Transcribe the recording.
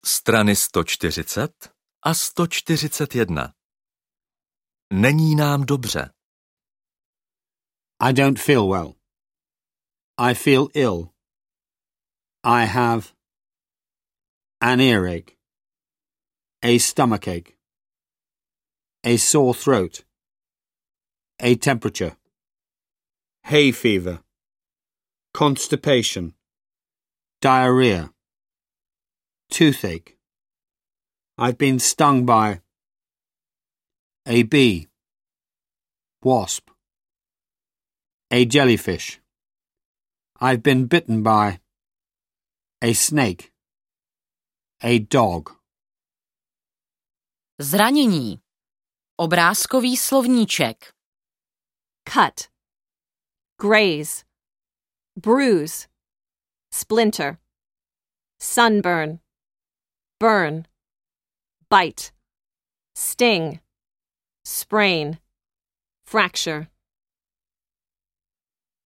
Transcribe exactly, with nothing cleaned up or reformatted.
Strany sto čtyřicet a sto čtyřicet jedna. Není nám dobře. I don't feel well. I feel ill. I have an earache, a stomachache, a sore throat, a temperature, hay fever, constipation, diarrhea, toothache. I've been stung by a bee, wasp, a jellyfish. I've been bitten by a snake, a dog. Zranění. Obrázkový slovníček. Cut, graze, bruise, splinter, sunburn, burn, bite, sting, sprain, fracture.